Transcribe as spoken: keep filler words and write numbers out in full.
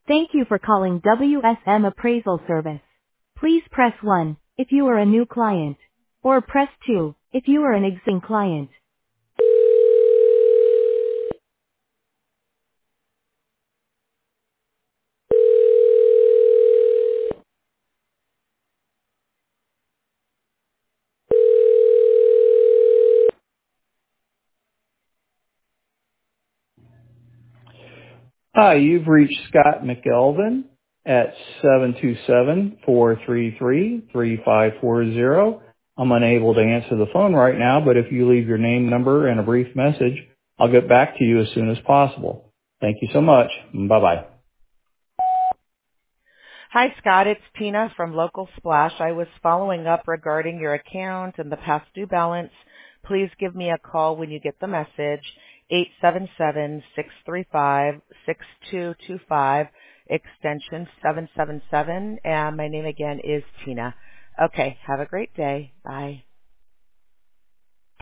Thank you for calling W S M Appraisal Service. Please press one if you are a new client, or press two if you are an existing client. Hi, you've reached Scott McElvin at seven two seven, four three three, three five four zero. I'm unable to answer the phone right now, but if you leave your name, number, and a brief message, I'll get back to you as soon as possible. Thank you so much. Bye-bye. Hi, Scott. It's Tina from Local Splash. I was following up regarding your account and the past due balance. Please give me a call when you get the message, eight seven seven, six three five, six two two five, extension seven seven seven, and my name again is Tina. Okay, have a great day. Bye.